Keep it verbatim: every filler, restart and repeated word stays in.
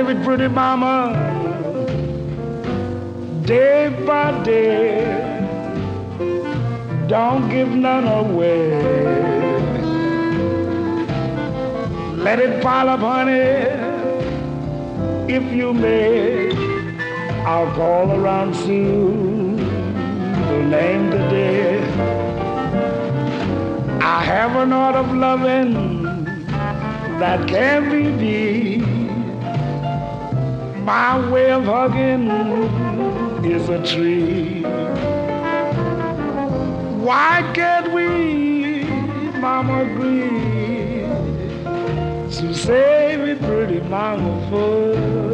save it, pretty mama, day by day. Don't give none away. Let it pile up, honey, if you may. I'll call around soon to name the day. I have an art of loving that can't be beat. My way of hugging is a treat. Why can't we, mama, agree to save it, pretty mama, for